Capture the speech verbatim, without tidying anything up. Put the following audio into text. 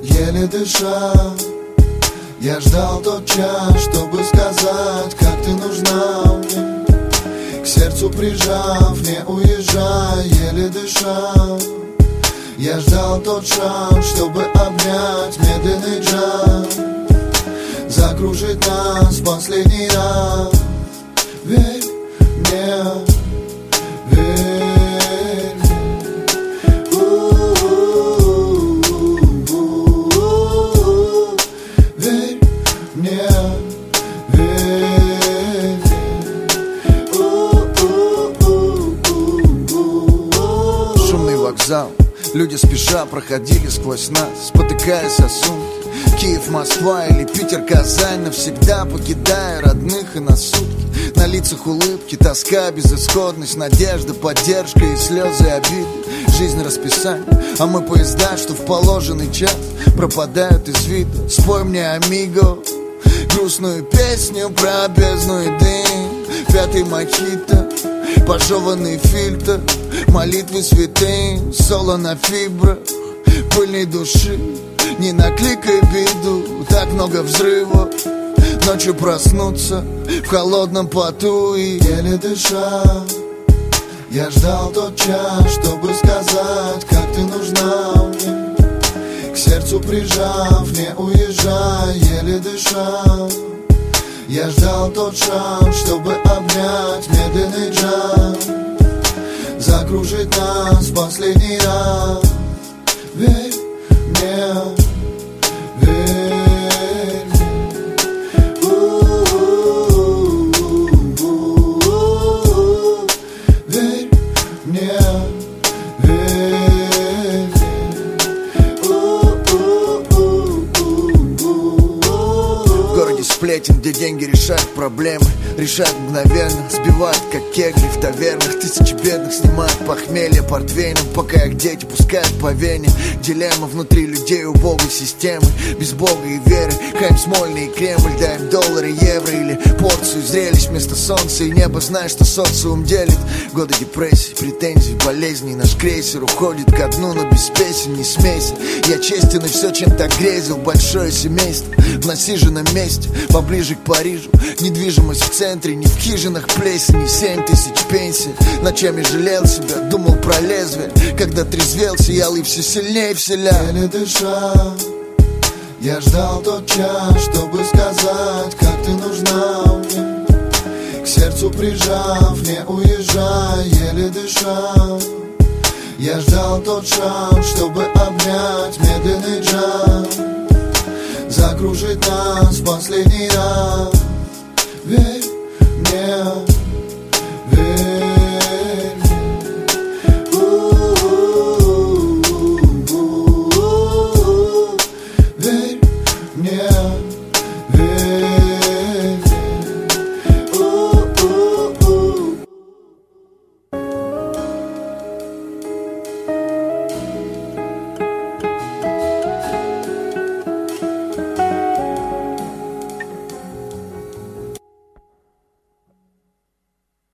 еле дыша. Я ждал тот час, чтобы сказать, как ты нужна мне. К сердцу прижав, не уезжай, еле дыша. Я ждал тот шанс, чтобы обнять медленный джаз, закружить нас в последний раз. Верь мне, верь мне. У-у-у-у-у. Верь мне, верь мне. У-у-у-у-у. Шумный вокзал, люди спеша проходили сквозь нас, спотыкаясь о сумки. Киев, Москва или Питер, Казань, навсегда покидая родных и на сутки. На лицах улыбки, тоска, безысходность, надежда, поддержка и слезы обиды. Жизнь расписание, а мы поезда, что в положенный час пропадают из вида. Спой мне, амиго, грустную песню про бездну и дым. Пятый мохито, пожеванный фильтр, молитвы святые, соло на фибрах пыльной души. Не накликай беду, так много взрывов. Ночью проснуться в холодном поту и еле дыша. Я ждал тот час, чтобы сказать, как ты нужна мне. К сердцу прижав, не уезжай, еле дыша. Я ждал тот шанс, чтобы обнять медленный джаз, закружить нас в последний раз. Верь мне, верь мне. У-у-у-у-у. Верь мне, верь мне. У-у-у-у-у. в городе сплетен, где деньги решают проблемы, решают мгновенно, сбивают как кегли в тавернах. Тысячи бедных снимают похмелье портвейном, пока их дети пускают по вене. Дилемма внутри людей убогой системы, без бога и веры. Хайм Смольный и Кремль, дай им доллары, евро или порцию зрелищ вместо солнца и неба. Знаешь, что социум делит. Годы депрессий, претензий, болезней. Наш крейсер уходит ко дну, но без песен не смейся. Я честен и все, чем так грезил. Большое семейство в насиженном месте, поближе к Парижу. Недвижимость в центре, не в хижинах плесени. Семь тысяч пенсий. Ночами жалел себя, думал про лезвие. Когда трезвел, сиял и все сильнее вселял. Еле дыша. Я ждал тот час, чтобы сказать, как ты нужна мне. К сердцу прижав, не уезжай, еле дыша. Я ждал тот шанс, чтобы обнять медленный джаз, закружить нас в последний раз.